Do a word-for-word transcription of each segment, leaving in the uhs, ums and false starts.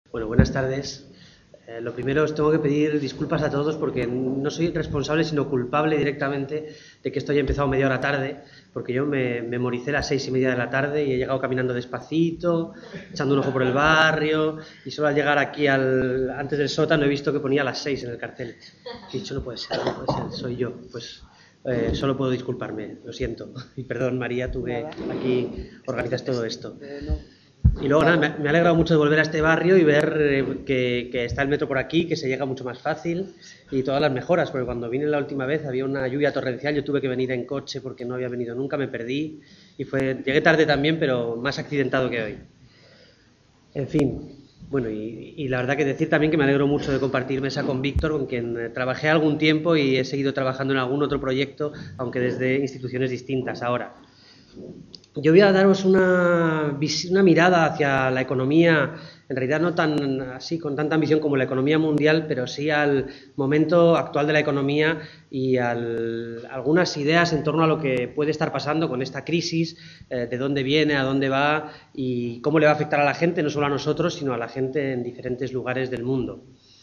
Bueno, buenas tardes. Eh, lo primero os tengo que pedir disculpas a todos porque no soy responsable sino culpable directamente de que esto haya empezado media hora tarde, porque yo me memoricé las seis y media de la tarde y he llegado caminando despacito, echando un ojo por el barrio, y solo al llegar aquí al, antes del sótano he visto que ponía las seis en el cartel. He dicho, no puede ser, no puede ser, soy yo. Pues eh, solo puedo disculparme, lo siento. Y perdón, María, tú que aquí organizas todo esto. Y luego, nada, me, me ha alegrado mucho de volver a este barrio y ver eh, que, que está el metro por aquí, que se llega mucho más fácil y todas las mejoras, porque cuando vine la última vez había una lluvia torrencial, yo tuve que venir en coche porque no había venido nunca, me perdí y fue, llegué tarde también, pero más accidentado que hoy. En fin, bueno, y, y la verdad que decir también que me alegro mucho de compartir mesa con Víctor, con quien eh, trabajé algún tiempo y he seguido trabajando en algún otro proyecto, aunque desde instituciones distintas ahora. Yo voy a daros una, una mirada hacia la economía, en realidad no tan así, con tanta ambición como la economía mundial, pero sí al momento actual de la economía y a algunas ideas en torno a lo que puede estar pasando con esta crisis, eh, de dónde viene, a dónde va y cómo le va a afectar a la gente, no solo a nosotros, sino a la gente en diferentes lugares del mundo.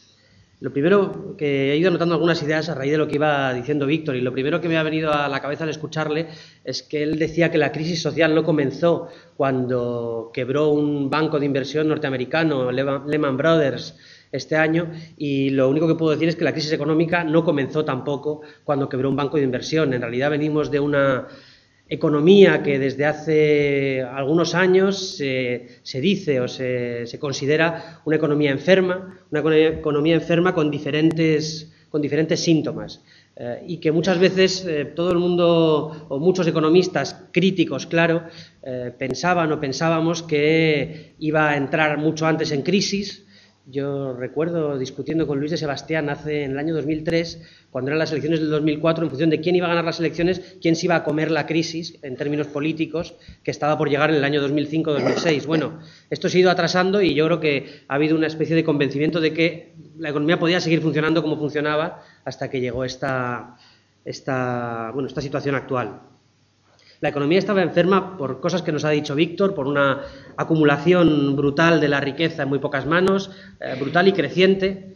Lo primero que he ido anotando algunas ideas a raíz de lo que iba diciendo Víctor, y lo primero que me ha venido a la cabeza al escucharle es que él decía que la crisis social no comenzó cuando quebró un banco de inversión norteamericano, Lehman Brothers, este año, y lo único que puedo decir es que la crisis económica no comenzó tampoco cuando quebró un banco de inversión. En realidad venimos de una economía que desde hace algunos años eh, se dice o se, se considera una economía enferma, una economía enferma con diferentes, con diferentes síntomas eh, y que muchas veces eh, todo el mundo o muchos economistas críticos, claro, eh, pensaban o pensábamos que iba a entrar mucho antes en crisis. Yo recuerdo discutiendo con Luis de Sebastián hace en el año dos mil tres, cuando eran las elecciones del dos mil cuatro, en función de quién iba a ganar las elecciones, quién se iba a comer la crisis en términos políticos que estaba por llegar en el año dos mil cinco dos mil seis. Bueno, esto se ha ido atrasando y yo creo que ha habido una especie de convencimiento de que la economía podía seguir funcionando como funcionaba hasta que llegó esta, esta, bueno, esta situación actual. La economía estaba enferma por cosas que nos ha dicho Víctor, por una acumulación brutal de la riqueza en muy pocas manos, eh, brutal y creciente,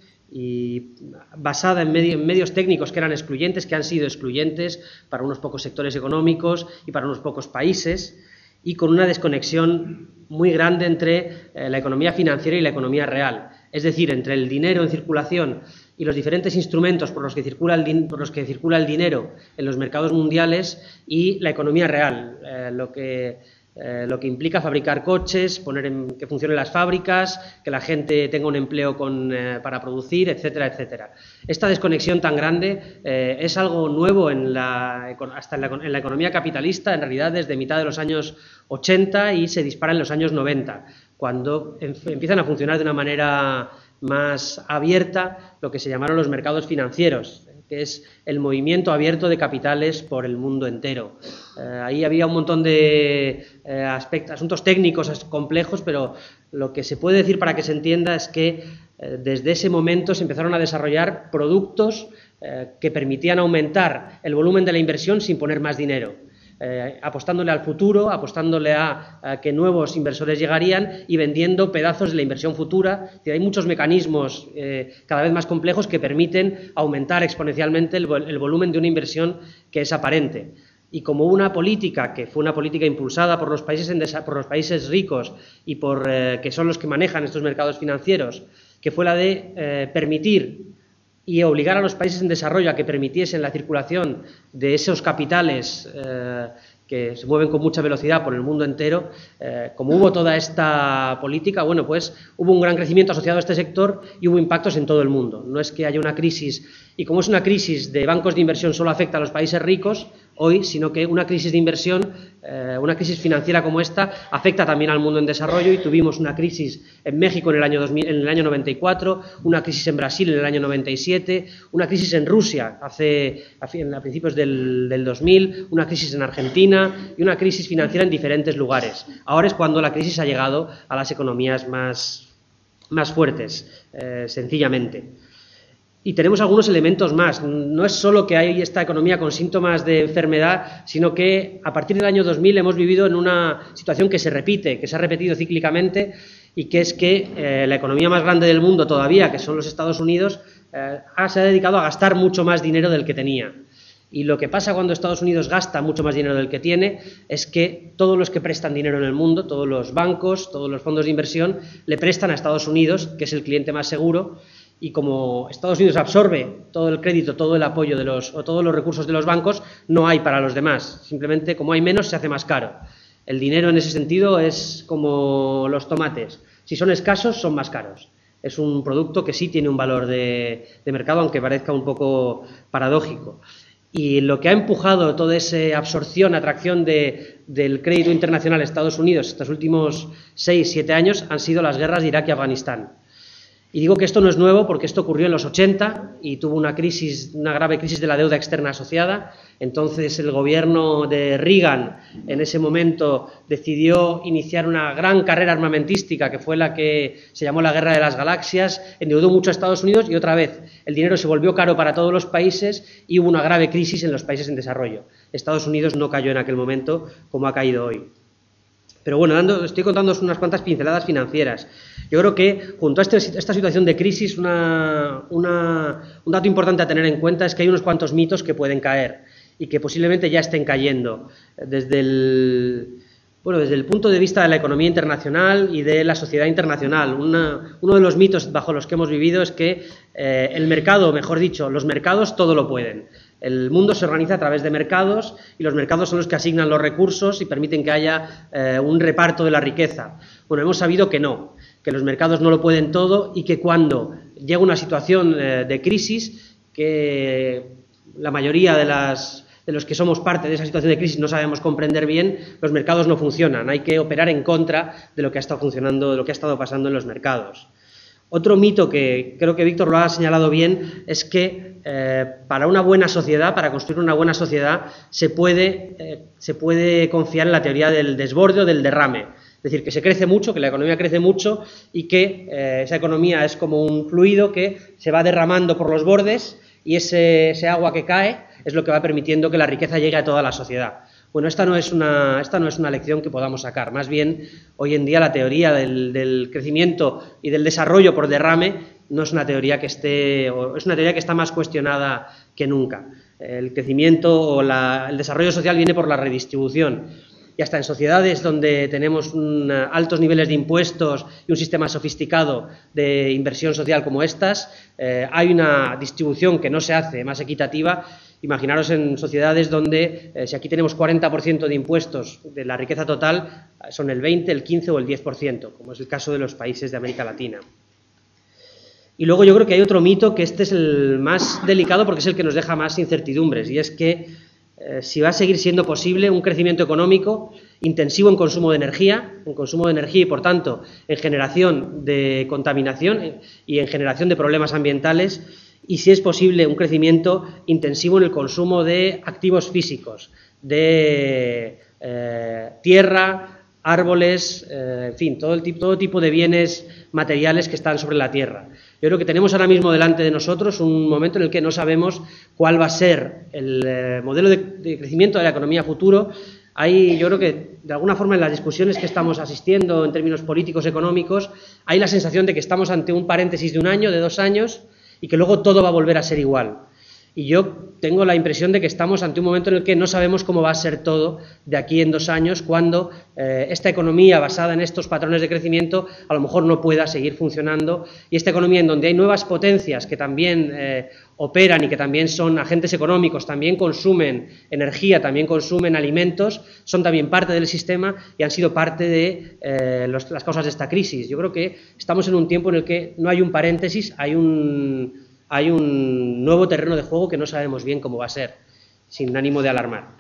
y basada en, medio, en medios técnicos que eran excluyentes, que han sido excluyentes para unos pocos sectores económicos y para unos pocos países, y con una desconexión muy grande entre eh, la economía financiera y la economía real, es decir, entre el dinero en circulación y los diferentes instrumentos por los que circula el, por los que circula el dinero en los mercados mundiales y la economía real, eh, lo que Eh, lo que implica fabricar coches, poner en, que funcionen las fábricas, que la gente tenga un empleo con, eh, para producir, etcétera, etcétera. Esta desconexión tan grande eh, es algo nuevo en la, hasta en la, en la economía capitalista, en realidad desde mitad de los años ochenta y se dispara en los años noventa, cuando en, empiezan a funcionar de una manera más abierta lo que se llamaron los mercados financieros, que es el movimiento abierto de capitales por el mundo entero. Eh, ahí había un montón de eh, aspectos, asuntos técnicos complejos, pero lo que se puede decir para que se entienda es que eh, desde ese momento se empezaron a desarrollar productos eh, que permitían aumentar el volumen de la inversión sin poner más dinero. Eh, apostándole al futuro, apostándole a, a que nuevos inversores llegarían y vendiendo pedazos de la inversión futura. Es decir, hay muchos mecanismos eh, cada vez más complejos que permiten aumentar exponencialmente el, el volumen de una inversión que es aparente. Y como una política que fue una política impulsada por los países, en por los países ricos y por eh, que son los que manejan estos mercados financieros, que fue la de eh, permitir y obligar a los países en desarrollo a que permitiesen la circulación de esos capitales eh, que se mueven con mucha velocidad por el mundo entero, eh, como hubo toda esta política, bueno, pues hubo un gran crecimiento asociado a este sector y hubo impactos en todo el mundo. No es que haya una crisis, y como es una crisis de bancos de inversión solo afecta a los países ricos hoy, sino que una crisis de inversión, eh, una crisis financiera como esta, afecta también al mundo en desarrollo, y tuvimos una crisis en México en el año, dos mil, en el año noventa y cuatro, una crisis en Brasil en el año noventa y siete, una crisis en Rusia hace, a principios del, del dos mil, una crisis en Argentina y una crisis financiera en diferentes lugares. Ahora es cuando la crisis ha llegado a las economías más, más fuertes, eh, sencillamente. Y tenemos algunos elementos más. No es solo que hay esta economía con síntomas de enfermedad, sino que a partir del año dos mil hemos vivido en una situación que se repite, que se ha repetido cíclicamente y que es que eh, la economía más grande del mundo todavía, que son los Estados Unidos, eh, se ha dedicado a gastar mucho más dinero del que tenía. Y lo que pasa cuando Estados Unidos gasta mucho más dinero del que tiene es que todos los que prestan dinero en el mundo, todos los bancos, todos los fondos de inversión, le prestan a Estados Unidos, que es el cliente más seguro, y como Estados Unidos absorbe todo el crédito, todo el apoyo de los, o todos los recursos de los bancos, no hay para los demás. Simplemente, como hay menos, se hace más caro. El dinero en ese sentido es como los tomates. Si son escasos, son más caros. Es un producto que sí tiene un valor de, de mercado, aunque parezca un poco paradójico. Y lo que ha empujado toda esa absorción, atracción de, del crédito internacional a Estados Unidos estos últimos seis, siete años han sido las guerras de Irak y Afganistán. Y digo que esto no es nuevo porque esto ocurrió en los ochenta y tuvo una crisis, una grave crisis de la deuda externa asociada. Entonces el gobierno de Reagan en ese momento decidió iniciar una gran carrera armamentística que fue la que se llamó la Guerra de las Galaxias, endeudó mucho a Estados Unidos y otra vez el dinero se volvió caro para todos los países y hubo una grave crisis en los países en desarrollo. Estados Unidos no cayó en aquel momento como ha caído hoy. Pero bueno, dando, estoy contando unas cuantas pinceladas financieras. Yo creo que junto a este, esta situación de crisis, una, una, un dato importante a tener en cuenta es que hay unos cuantos mitos que pueden caer y que posiblemente ya estén cayendo desde el, bueno, desde el punto de vista de la economía internacional y de la sociedad internacional. Una, uno de los mitos bajo los que hemos vivido es que eh, el mercado, mejor dicho, los mercados todo lo pueden. El mundo se organiza a través de mercados y los mercados son los que asignan los recursos y permiten que haya eh, un reparto de la riqueza. Bueno, hemos sabido que no, que los mercados no lo pueden todo y que cuando llega una situación eh, de crisis, que la mayoría de, las, de los que somos parte de esa situación de crisis no sabemos comprender bien, los mercados no funcionan. Hay que operar en contra de lo que ha estado funcionando, de lo que ha estado pasando en los mercados. Otro mito que creo que Víctor lo ha señalado bien es que eh, para una buena sociedad, para construir una buena sociedad, se puede, eh, se puede confiar en la teoría del desborde o del derrame. Es decir, que se crece mucho, que la economía crece mucho y que eh, esa economía es como un fluido que se va derramando por los bordes y ese, ese agua que cae es lo que va permitiendo que la riqueza llegue a toda la sociedad. Bueno, esta no es una, esta no es una lección que podamos sacar. Más bien, hoy en día la teoría del, del crecimiento y del desarrollo por derrame no es una teoría que esté, o es una teoría que está más cuestionada que nunca. El crecimiento o la, el desarrollo social viene por la redistribución. Y hasta en sociedades donde tenemos un, altos niveles de impuestos y un sistema sofisticado de inversión social como estas, eh, hay una distribución que no se hace más equitativa. Imaginaros en sociedades donde, eh, si aquí tenemos cuarenta por ciento de impuestos de la riqueza total, son el veinte, el quince o el diez por ciento, como es el caso de los países de América Latina. Y luego yo creo que hay otro mito, que este es el más delicado porque es el que nos deja más incertidumbres, y es que eh, si va a seguir siendo posible un crecimiento económico intensivo en consumo de energía, en consumo de energía y, por tanto, en generación de contaminación y en generación de problemas ambientales, y si es posible un crecimiento intensivo en el consumo de activos físicos, de eh, tierra, árboles, eh, en fin, todo, el tipo, todo tipo de bienes materiales que están sobre la tierra. Yo creo que tenemos ahora mismo delante de nosotros un momento en el que no sabemos cuál va a ser el eh, modelo de, de crecimiento de la economía futuro. Hay, yo creo que, de alguna forma, en las discusiones que estamos asistiendo en términos políticos, económicos, hay la sensación de que estamos ante un paréntesis de un año, de dos años, y que luego todo va a volver a ser igual. Y yo tengo la impresión de que estamos ante un momento en el que no sabemos cómo va a ser todo de aquí en dos años, cuando eh, esta economía basada en estos patrones de crecimiento a lo mejor no pueda seguir funcionando, y esta economía en donde hay nuevas potencias que también eh, operan y que también son agentes económicos, también consumen energía, también consumen alimentos, son también parte del sistema y han sido parte de eh, los, las causas de esta crisis. Yo creo que estamos en un tiempo en el que no hay un paréntesis, hay un... hay un nuevo terreno de juego que no sabemos bien cómo va a ser, sin ánimo de alarmar.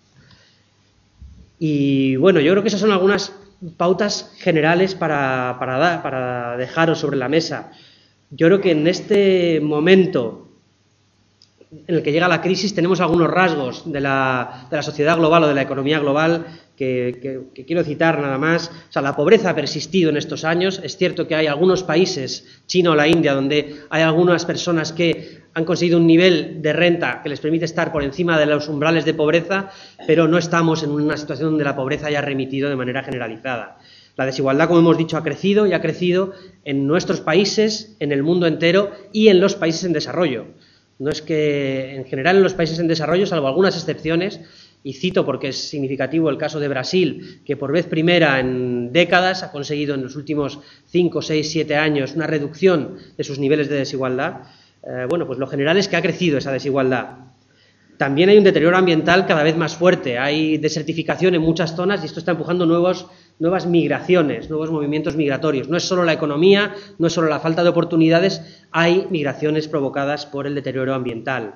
Y bueno, yo creo que esas son algunas pautas generales para, para, dar, para dejaros sobre la mesa. Yo creo que en este momento en el que llega la crisis tenemos algunos rasgos de la, de la sociedad global o de la economía global que, que, que quiero citar nada más. O sea, la pobreza ha persistido en estos años. Es cierto que hay algunos países, China o la India, donde hay algunas personas que han conseguido un nivel de renta que les permite estar por encima de los umbrales de pobreza, pero no estamos en una situación donde la pobreza haya remitido de manera generalizada. La desigualdad, como hemos dicho, ha crecido y ha crecido en nuestros países, en el mundo entero y en los países en desarrollo. No es que, en general, en los países en desarrollo, salvo algunas excepciones, y cito porque es significativo el caso de Brasil, que por vez primera en décadas ha conseguido en los últimos cinco, seis, siete años una reducción de sus niveles de desigualdad, eh, bueno, pues lo general es que ha crecido esa desigualdad. También hay un deterioro ambiental cada vez más fuerte, hay desertificación en muchas zonas y esto está empujando nuevos, nuevas migraciones, nuevos movimientos migratorios. No es solo la economía, no es solo la falta de oportunidades, hay migraciones provocadas por el deterioro ambiental.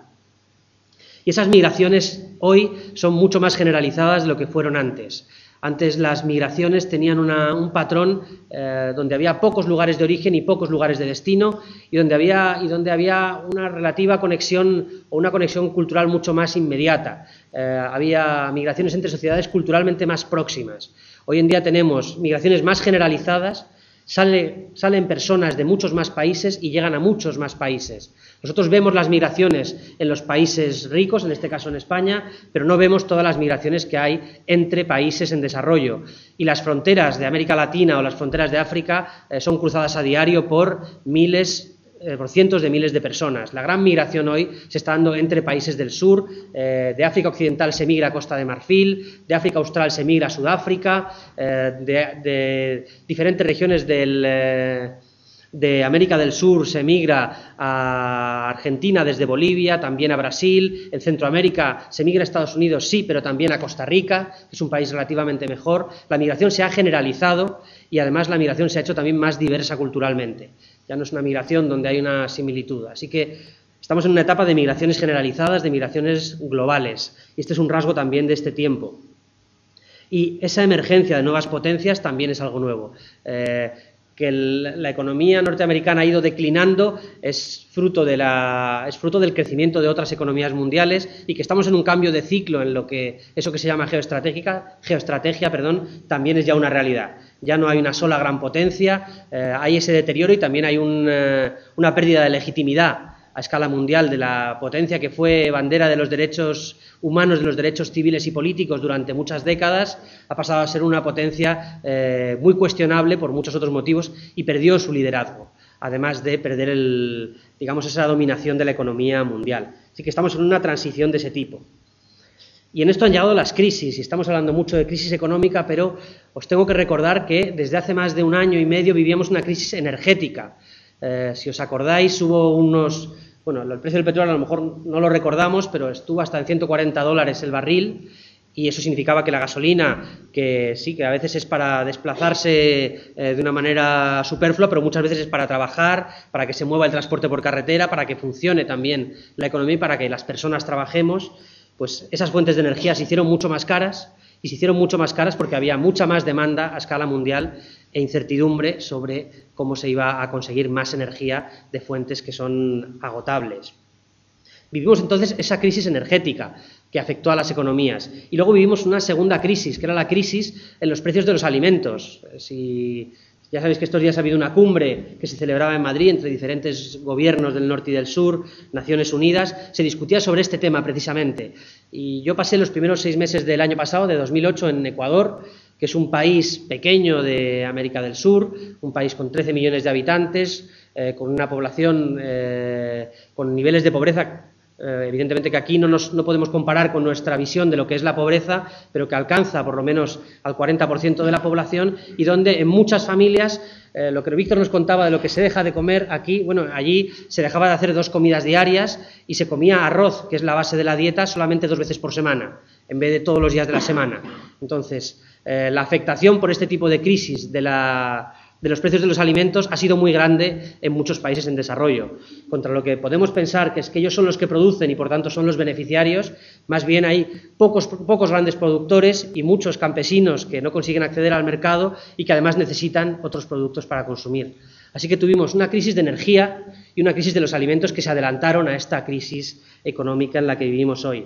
Y esas migraciones hoy son mucho más generalizadas de lo que fueron antes. Antes las migraciones tenían una, un patrón eh, donde había pocos lugares de origen y pocos lugares de destino y donde, había, y donde había una relativa conexión o una conexión cultural mucho más inmediata. Eh, había migraciones entre sociedades culturalmente más próximas. Hoy en día tenemos migraciones más generalizadas, sale, salen personas de muchos más países y llegan a muchos más países. Nosotros vemos las migraciones en los países ricos, en este caso en España, pero no vemos todas las migraciones que hay entre países en desarrollo. Y las fronteras de América Latina o las fronteras de África eh, son cruzadas a diario por miles, eh, por cientos de miles de personas. La gran migración hoy se está dando entre países del sur, eh, de África Occidental se migra a Costa de Marfil, de África Austral se migra a Sudáfrica, eh, de, de diferentes regiones del... Eh, de América del Sur se migra a Argentina desde Bolivia, también a Brasil, en Centroamérica se migra a Estados Unidos, sí, pero también a Costa Rica, que es un país relativamente mejor. La migración se ha generalizado y además la migración se ha hecho también más diversa culturalmente. Ya no es una migración donde hay una similitud. Así que estamos en una etapa de migraciones generalizadas, de migraciones globales, y este es un rasgo también de este tiempo. Y esa emergencia de nuevas potencias también es algo nuevo. Eh, que el, la economía norteamericana ha ido declinando es fruto, de la, es fruto del crecimiento de otras economías mundiales y que estamos en un cambio de ciclo en lo que eso que se llama geoestratégica, geoestrategia perdón, también es ya una realidad. Ya no hay una sola gran potencia, eh, hay ese deterioro y también hay un, eh, una pérdida de legitimidad a escala mundial de la potencia que fue bandera de los derechos humanos, de los derechos civiles y políticos durante muchas décadas, ha pasado a ser una potencia eh, muy cuestionable por muchos otros motivos y perdió su liderazgo, además de perder el, digamos, esa dominación de la economía mundial. Así que estamos en una transición de ese tipo. Y en esto han llegado las crisis, y estamos hablando mucho de crisis económica, pero os tengo que recordar que desde hace más de un año y medio vivíamos una crisis energética. Eh, si os acordáis, hubo unos... Bueno, el precio del petróleo a lo mejor no lo recordamos, pero estuvo hasta en ciento cuarenta dólares el barril y eso significaba que la gasolina, que sí, que a veces es para desplazarse eh, de una manera superflua, pero muchas veces es para trabajar, para que se mueva el transporte por carretera, para que funcione también la economía y para que las personas trabajemos, pues esas fuentes de energía se hicieron mucho más caras y se hicieron mucho más caras porque había mucha más demanda a escala mundial e incertidumbre sobre cómo se iba a conseguir más energía de fuentes que son agotables. Vivimos entonces esa crisis energética que afectó a las economías y luego vivimos una segunda crisis, que era la crisis en los precios de los alimentos. Si ya sabéis que estos días ha habido una cumbre que se celebraba en Madrid entre diferentes gobiernos del norte y del sur, Naciones Unidas, se discutía sobre este tema precisamente. Y yo pasé los primeros seis meses del año pasado, de dos mil ocho, en Ecuador, que es un país pequeño de América del Sur, un país con trece millones de habitantes, eh, con una población eh, con niveles de pobreza. Eh, evidentemente que aquí no, nos, no podemos comparar con nuestra visión de lo que es la pobreza, pero que alcanza por lo menos al cuarenta por ciento de la población y donde en muchas familias, eh, lo que Víctor nos contaba de lo que se deja de comer aquí, bueno, allí se dejaba de hacer dos comidas diarias y se comía arroz, que es la base de la dieta, solamente dos veces por semana, en vez de todos los días de la semana. Entonces, eh, la afectación por este tipo de crisis de la... de los precios de los alimentos ha sido muy grande en muchos países en desarrollo. Contra lo que podemos pensar que es que ellos son los que producen y por tanto son los beneficiarios, más bien hay pocos, pocos grandes productores y muchos campesinos que no consiguen acceder al mercado y que además necesitan otros productos para consumir. Así que tuvimos una crisis de energía y una crisis de los alimentos que se adelantaron a esta crisis económica en la que vivimos hoy.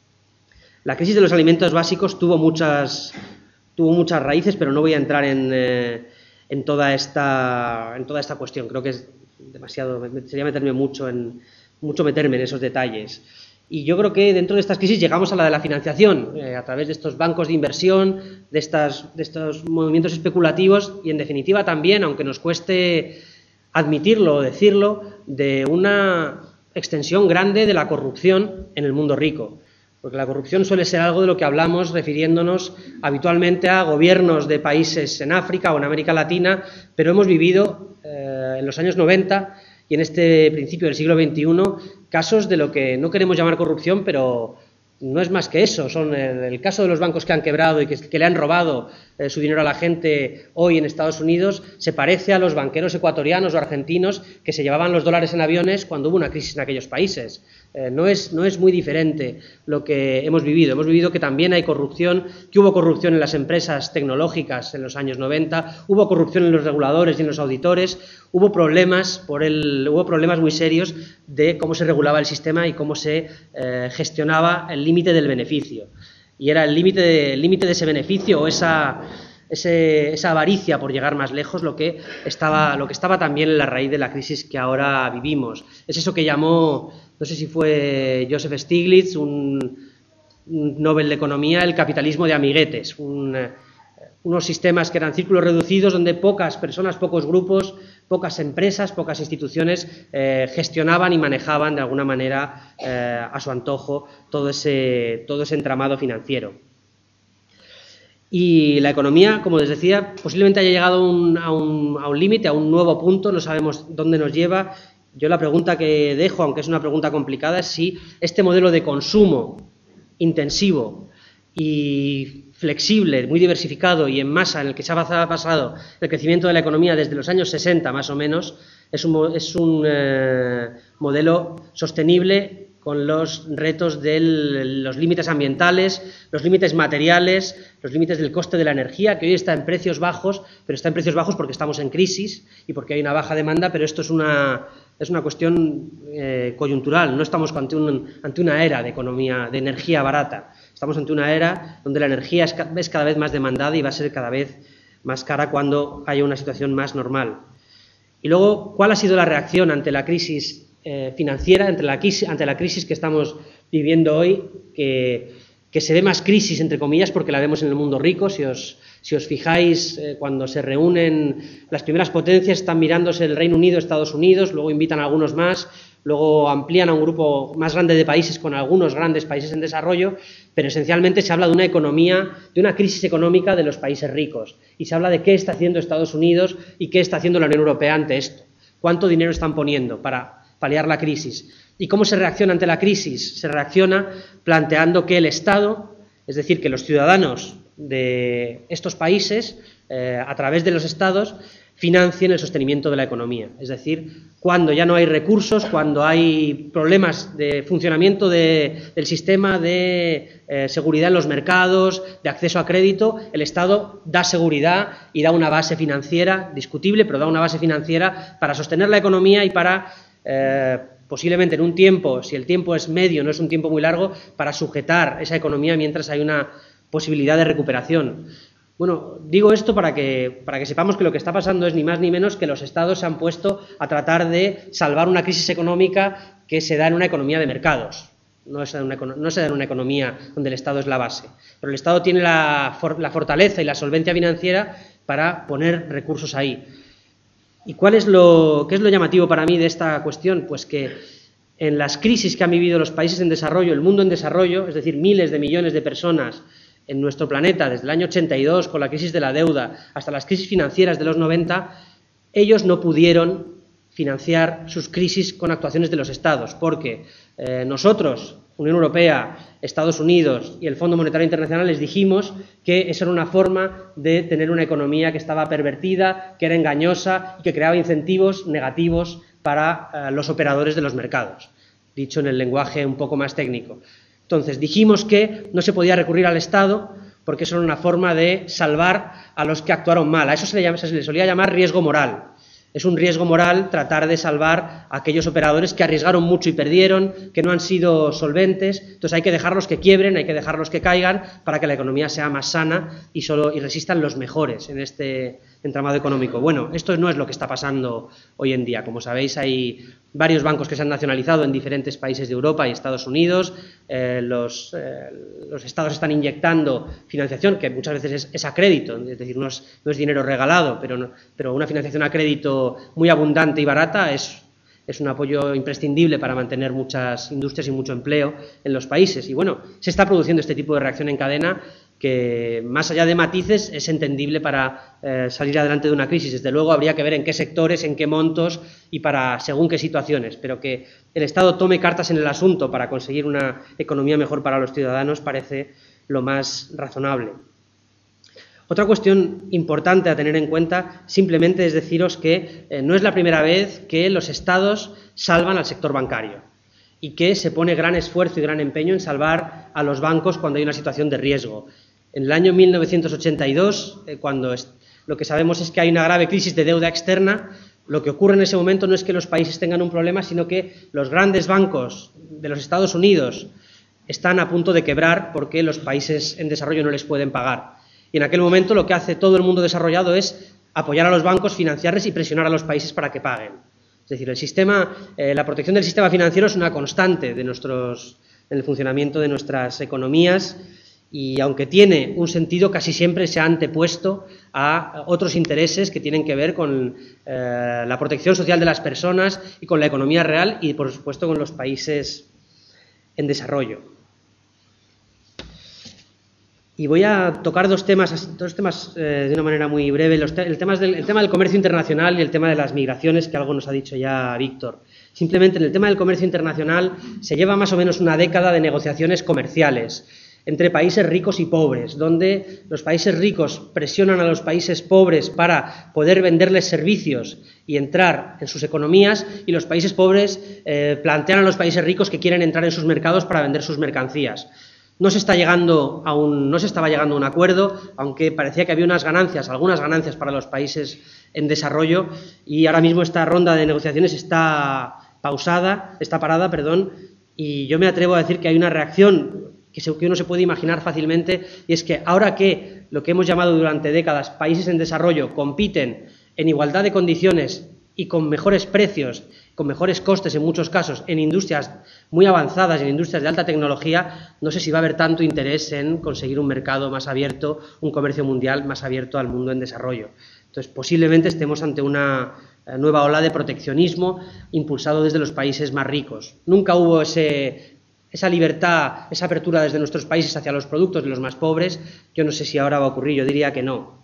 La crisis de los alimentos básicos tuvo muchas, tuvo muchas raíces, pero no voy a entrar en... Eh, En toda, esta, en toda esta cuestión. Creo que es demasiado, sería meterme mucho en, mucho meterme en esos detalles. Y yo creo que dentro de estas crisis llegamos a la de la financiación, eh, a través de estos bancos de inversión, de, estas, de estos movimientos especulativos y, en definitiva, también, aunque nos cueste admitirlo o decirlo, de una extensión grande de la corrupción en el mundo rico. Porque la corrupción suele ser algo de lo que hablamos refiriéndonos habitualmente a gobiernos de países en África o en América Latina, pero hemos vivido eh, en los años noventa y en este principio del siglo veintiuno casos de lo que no queremos llamar corrupción, pero no es más que eso. Son el, el caso de los bancos que han quebrado y que, que le han robado eh, su dinero a la gente hoy en Estados Unidos, se parece a los banqueros ecuatorianos o argentinos que se llevaban los dólares en aviones cuando hubo una crisis en aquellos países. Eh, no es, no es muy diferente lo que hemos vivido. Hemos vivido que también hay corrupción, que hubo corrupción en las empresas tecnológicas en los años noventa, hubo corrupción en los reguladores y en los auditores, hubo problemas, por el, hubo problemas muy serios de cómo se regulaba el sistema y cómo se eh, gestionaba el límite del beneficio. Y era el límite de, el límite de ese beneficio o esa, ese, esa avaricia por llegar más lejos lo que, estaba, lo que estaba también en la raíz de la crisis que ahora vivimos. Es eso que llamó, no sé si fue Joseph Stiglitz, un, un Nobel de Economía, el capitalismo de amiguetes, un, unos sistemas que eran círculos reducidos donde pocas personas, pocos grupos, pocas empresas, pocas instituciones eh, gestionaban y manejaban de alguna manera eh, a su antojo todo ese, todo ese entramado financiero. Y la economía, como les decía, posiblemente haya llegado un, a un, a un límite, a un nuevo punto, no sabemos dónde nos lleva. Yo la pregunta que dejo, aunque es una pregunta complicada, es si este modelo de consumo intensivo y flexible, muy diversificado y en masa, en el que se ha basado el crecimiento de la economía desde los años sesenta más o menos, es un, es un eh, modelo sostenible con los retos de los límites ambientales, los límites materiales, los límites del coste de la energía, que hoy está en precios bajos, pero está en precios bajos porque estamos en crisis y porque hay una baja demanda, pero esto es una, es una cuestión eh, coyuntural, no estamos ante, un, ante una era de economía, de energía barata. Estamos ante una era donde la energía es, es cada vez más demandada y va a ser cada vez más cara cuando haya una situación más normal. Y luego, ¿cuál ha sido la reacción ante la crisis eh, financiera, ante la, ante la crisis que estamos viviendo hoy, que, que se ve más crisis, entre comillas, porque la vemos en el mundo rico? Si os, si os fijáis, eh, cuando se reúnen las primeras potencias, están mirándose el Reino Unido, Estados Unidos, luego invitan a algunos más, luego amplían a un grupo más grande de países con algunos grandes países en desarrollo, pero esencialmente se habla de una economía, de una crisis económica de los países ricos. Y se habla de qué está haciendo Estados Unidos y qué está haciendo la Unión Europea ante esto. ¿Cuánto dinero están poniendo para paliar la crisis? ¿Y cómo se reacciona ante la crisis? Se reacciona planteando que el Estado, es decir, que los ciudadanos de estos países, eh, a través de los Estados, financien el sostenimiento de la economía. Es decir, cuando ya no hay recursos, cuando hay problemas de funcionamiento de, del sistema de eh, seguridad en los mercados, de acceso a crédito, el Estado da seguridad y da una base financiera, discutible, pero da una base financiera para sostener la economía y para, eh, posiblemente en un tiempo, si el tiempo es medio, no es un tiempo muy largo, para sujetar esa economía mientras hay una posibilidad de recuperación. Bueno, digo esto para que, para que sepamos que lo que está pasando es ni más ni menos que los Estados se han puesto a tratar de salvar una crisis económica que se da en una economía de mercados. No se da en una, no se da en una economía donde el Estado es la base. Pero el Estado tiene la, for, la fortaleza y la solvencia financiera para poner recursos ahí. ¿Y cuál es lo, qué es lo llamativo para mí de esta cuestión? Pues que en las crisis que han vivido los países en desarrollo, el mundo en desarrollo, es decir, miles de millones de personas en nuestro planeta, desde el año ochenta y dos, con la crisis de la deuda, hasta las crisis financieras de los noventa, ellos no pudieron financiar sus crisis con actuaciones de los Estados, porque eh, nosotros, Unión Europea, Estados Unidos y el Fondo Monetario Internacional, les dijimos que esa era una forma de tener una economía que estaba pervertida, que era engañosa y que creaba incentivos negativos para eh, los operadores de los mercados, dicho en el lenguaje un poco más técnico. Entonces, dijimos que no se podía recurrir al Estado porque eso era una forma de salvar a los que actuaron mal. A eso se le, llama, se le solía llamar riesgo moral. Es un riesgo moral tratar de salvar a aquellos operadores que arriesgaron mucho y perdieron, que no han sido solventes. Entonces hay que dejarlos que quiebren, hay que dejarlos que caigan para que la economía sea más sana y, solo, y resistan los mejores en este, entramado económico. Bueno, esto no es lo que está pasando hoy en día. Como sabéis, hay varios bancos que se han nacionalizado en diferentes países de Europa y Estados Unidos. Eh, los, eh, los estados están inyectando financiación, que muchas veces es, es a crédito, es decir, no es, no es dinero regalado, pero, no, pero una financiación a crédito muy abundante y barata es, es un apoyo imprescindible para mantener muchas industrias y mucho empleo en los países. Y bueno, se está produciendo este tipo de reacción en cadena que, más allá de matices, es entendible para eh, salir adelante de una crisis. Desde luego, habría que ver en qué sectores, en qué montos y para según qué situaciones, pero que el Estado tome cartas en el asunto para conseguir una economía mejor para los ciudadanos parece lo más razonable. Otra cuestión importante a tener en cuenta simplemente es deciros que eh, no es la primera vez que los Estados salvan al sector bancario y que se pone gran esfuerzo y gran empeño en salvar a los bancos cuando hay una situación de riesgo. En el año mil novecientos ochenta y dos, eh, cuando es, lo que sabemos es que hay una grave crisis de deuda externa, lo que ocurre en ese momento no es que los países tengan un problema, sino que los grandes bancos de los Estados Unidos están a punto de quebrar porque los países en desarrollo no les pueden pagar. Y en aquel momento lo que hace todo el mundo desarrollado es apoyar a los bancos, financiarles y presionar a los países para que paguen. Es decir, el sistema, eh, la protección del sistema financiero es una constante de nuestros, en el funcionamiento de nuestras economías y, aunque tiene un sentido, casi siempre se ha antepuesto a otros intereses que tienen que ver con eh, la protección social de las personas y con la economía real y, por supuesto, con los países en desarrollo. Y voy a tocar dos temas, dos temas eh, de una manera muy breve, los te el, tema del, el tema del comercio internacional y el tema de las migraciones, que algo nos ha dicho ya Víctor. Simplemente en el tema del comercio internacional se lleva más o menos una década de negociaciones comerciales entre países ricos y pobres, donde los países ricos presionan a los países pobres para poder venderles servicios y entrar en sus economías, y los países pobres eh, plantean a los países ricos que quieren entrar en sus mercados para vender sus mercancías. No se, está llegando a un, no se estaba llegando a un acuerdo, aunque parecía que había unas ganancias, algunas ganancias para los países en desarrollo, y ahora mismo esta ronda de negociaciones está pausada, está parada, perdón, y yo me atrevo a decir que hay una reacción que, se, que uno se puede imaginar fácilmente, y es que ahora que lo que hemos llamado durante décadas países en desarrollo compiten en igualdad de condiciones y con mejores precios, con mejores costes en muchos casos, en industrias muy avanzadas, en industrias de alta tecnología, no sé si va a haber tanto interés en conseguir un mercado más abierto, un comercio mundial más abierto al mundo en desarrollo. Entonces, posiblemente estemos ante una nueva ola de proteccionismo impulsado desde los países más ricos. Nunca hubo ese, esa libertad, esa apertura desde nuestros países hacia los productos de los más pobres. Yo no sé si ahora va a ocurrir, yo diría que no.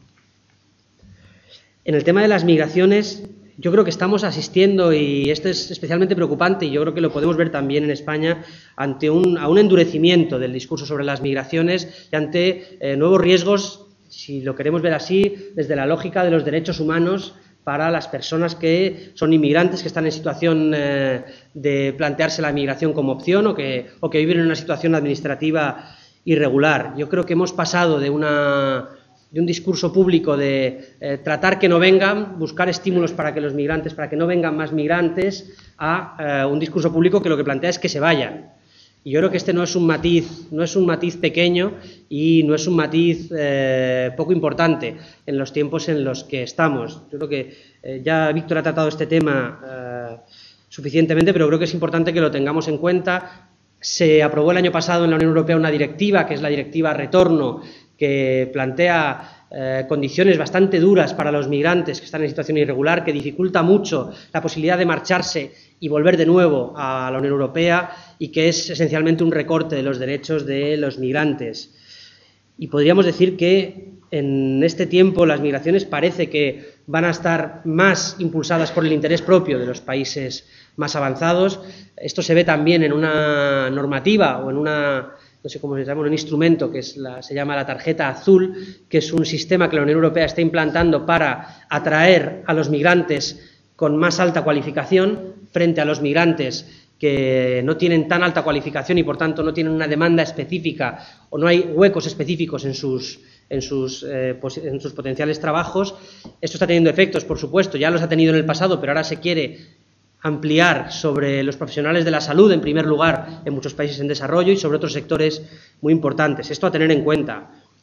En el tema de las migraciones, yo creo que estamos asistiendo, y esto es especialmente preocupante, y yo creo que lo podemos ver también en España, ante un, a un endurecimiento del discurso sobre las migraciones y ante eh, nuevos riesgos, si lo queremos ver así, desde la lógica de los derechos humanos para las personas que son inmigrantes, que están en situación eh, de plantearse la migración como opción o que, o que viven en una situación administrativa irregular. Yo creo que hemos pasado de una... de un discurso público de eh, tratar que no vengan, buscar estímulos para que los migrantes, para que no vengan más migrantes, a eh, un discurso público que lo que plantea es que se vayan. Y yo creo que este no es un matiz, no es un matiz pequeño y no es un matiz eh, poco importante en los tiempos en los que estamos. Yo creo que eh, ya Víctor ha tratado este tema eh, suficientemente, pero creo que es importante que lo tengamos en cuenta. Se aprobó el año pasado en la Unión Europea una directiva, que es la Directiva Retorno, que plantea eh, condiciones bastante duras para los migrantes que están en situación irregular, que dificulta mucho la posibilidad de marcharse y volver de nuevo a la Unión Europea, y que es esencialmente un recorte de los derechos de los migrantes. Y podríamos decir que en este tiempo las migraciones parece que van a estar más impulsadas por el interés propio de los países más avanzados. Esto se ve también en una normativa o en una... no sé cómo se llama, un instrumento que es la, se llama la tarjeta azul, que es un sistema que la Unión Europea está implantando para atraer a los migrantes con más alta cualificación frente a los migrantes que no tienen tan alta cualificación y, por tanto, no tienen una demanda específica o no hay huecos específicos en sus, en sus, eh, en sus potenciales trabajos. Esto está teniendo efectos, por supuesto, ya los ha tenido en el pasado, pero ahora se quiere ampliar sobre los profesionales de la salud, en primer lugar, en muchos países en desarrollo, y sobre otros sectores muy importantes. Esto a tener en cuenta.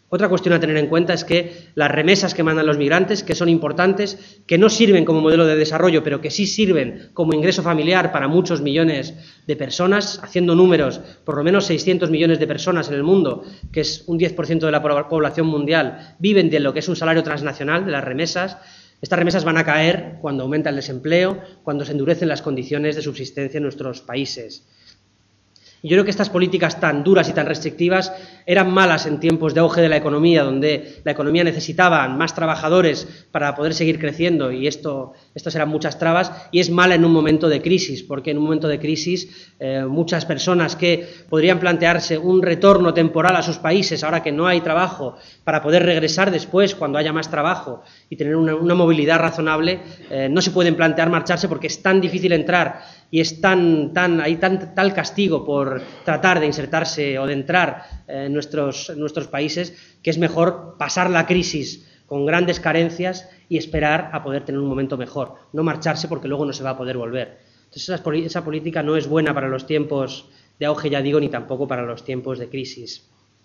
Otra cuestión a tener en cuenta es que las remesas que mandan los migrantes, que son importantes, que no sirven como modelo de desarrollo, pero que sí sirven como ingreso familiar para muchos millones de personas, haciendo números, por lo menos seiscientos millones de personas en el mundo, que es un diez por ciento de la población mundial, viven de lo que es un salario transnacional, de las remesas. Estas remesas van a caer cuando aumenta el desempleo, cuando se endurecen las condiciones de subsistencia en nuestros países. Y yo creo que estas políticas tan duras y tan restrictivas eran malas en tiempos de auge de la economía, donde la economía necesitaba más trabajadores para poder seguir creciendo y esto, estos eran muchas trabas, y es mala en un momento de crisis, porque en un momento de crisis eh, muchas personas que podrían plantearse un retorno temporal a sus países ahora que no hay trabajo, para poder regresar después cuando haya más trabajo y tener una, una movilidad razonable, eh, no se pueden plantear marcharse porque es tan difícil entrar y es tan, tan, hay tan, tal castigo por tratar de insertarse o de entrar en nuestros, en nuestros países, que es mejor pasar la crisis con grandes carencias y esperar a poder tener un momento mejor, no marcharse porque luego no se va a poder volver. Entonces esa, esa política no es buena para los tiempos de auge, ya digo, ni tampoco para los tiempos de crisis.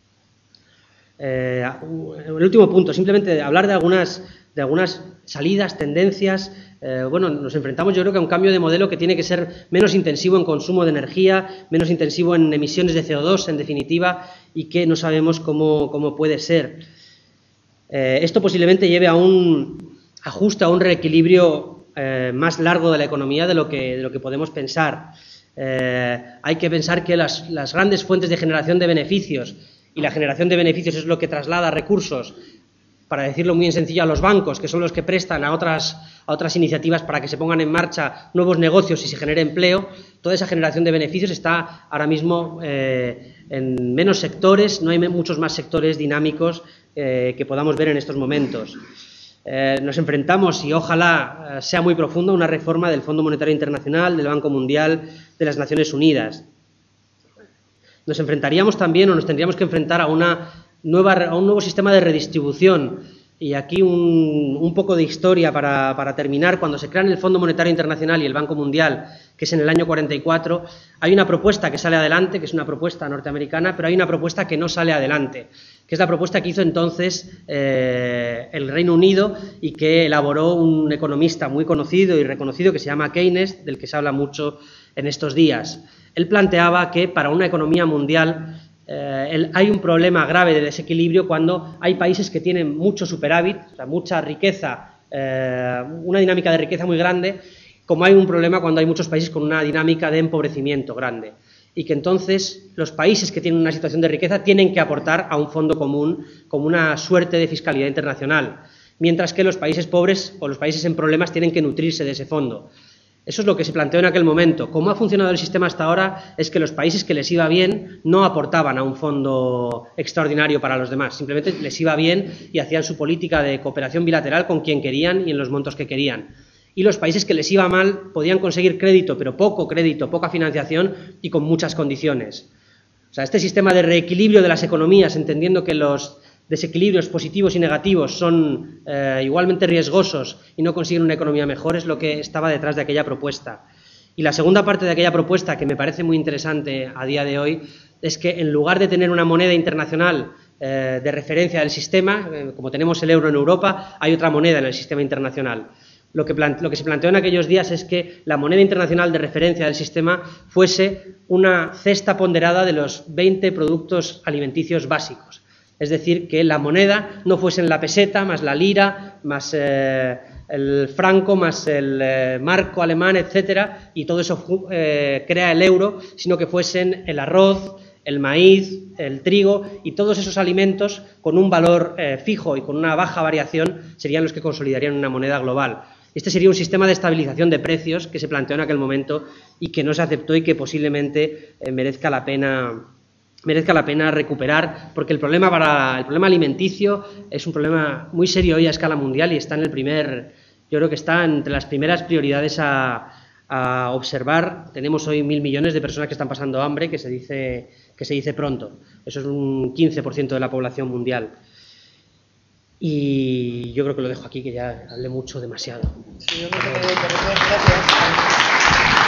Eh, el último punto, simplemente hablar de algunas, de algunas salidas, tendencias. Eh, bueno, nos enfrentamos yo creo que a un cambio de modelo que tiene que ser menos intensivo en consumo de energía, menos intensivo en emisiones de C O dos, en definitiva, y que no sabemos cómo, cómo puede ser. Eh, esto posiblemente lleve a un ajuste, a un reequilibrio eh, más largo de la economía de lo que, de lo que podemos pensar. Eh, hay que pensar que las, las grandes fuentes de generación de beneficios, y la generación de beneficios es lo que traslada recursos, para decirlo muy en sencillo, a los bancos, que son los que prestan a otras, a otras iniciativas para que se pongan en marcha nuevos negocios y se genere empleo. Toda esa generación de beneficios está ahora mismo eh, en menos sectores, no hay muchos más sectores dinámicos eh, que podamos ver en estos momentos. Eh, nos enfrentamos, y ojalá sea muy profunda, a una reforma del Fondo Monetario Internacional, del Banco Mundial, de las Naciones Unidas. Nos enfrentaríamos también, o nos tendríamos que enfrentar a, una nueva, a un nuevo sistema de redistribución. Y aquí un, un poco de historia para, para terminar. Cuando se crean el Fondo Monetario Internacional y el Banco Mundial, que es en el año cuarenta y cuatro, hay una propuesta que sale adelante, que es una propuesta norteamericana, pero hay una propuesta que no sale adelante, que es la propuesta que hizo entonces eh, el Reino Unido y que elaboró un economista muy conocido y reconocido que se llama Keynes, del que se habla mucho en estos días. Él planteaba que para una economía mundial eh, el, hay un problema grave de desequilibrio cuando hay países que tienen mucho superávit, o sea, mucha riqueza, eh, una dinámica de riqueza muy grande, como hay un problema cuando hay muchos países con una dinámica de empobrecimiento grande. Y que entonces los países que tienen una situación de riqueza tienen que aportar a un fondo común como una suerte de fiscalidad internacional, mientras que los países pobres o los países en problemas tienen que nutrirse de ese fondo. Eso es lo que se planteó en aquel momento. Cómo ha funcionado el sistema hasta ahora es que los países que les iba bien no aportaban a un fondo extraordinario para los demás, simplemente les iba bien y hacían su política de cooperación bilateral con quien querían y en los montos que querían. Y los países que les iba mal podían conseguir crédito, pero poco crédito, poca financiación y con muchas condiciones. O sea, este sistema de reequilibrio de las economías, entendiendo que los desequilibrios positivos y negativos son eh, igualmente riesgosos y no consiguen una economía mejor, es lo que estaba detrás de aquella propuesta. Y la segunda parte de aquella propuesta, que me parece muy interesante a día de hoy, es que en lugar de tener una moneda internacional eh, de referencia del sistema, eh, como tenemos el euro en Europa, hay otra moneda en el sistema internacional. Lo que, lo que se planteó en aquellos días es que la moneda internacional de referencia del sistema fuese una cesta ponderada de los veinte productos alimenticios básicos. Es decir, que la moneda no fuese la peseta, más la lira, más eh, el franco, más el eh, marco alemán, etcétera, y todo eso eh, crea el euro, sino que fuesen el arroz, el maíz, el trigo y todos esos alimentos con un valor eh, fijo y con una baja variación serían los que consolidarían una moneda global. Este sería un sistema de estabilización de precios que se planteó en aquel momento y que no se aceptó y que posiblemente eh, merezca la pena merezca la pena recuperar, porque el problema para el problema alimenticio es un problema muy serio hoy a escala mundial y está en el primer, yo creo que está entre las primeras prioridades a, a observar. Tenemos hoy mil millones de personas que están pasando hambre, que se dice que se dice pronto. Eso es un quince por ciento de la población mundial. Y yo creo que lo dejo aquí, que ya hablé mucho, demasiado. Sí, yo creo que gracias.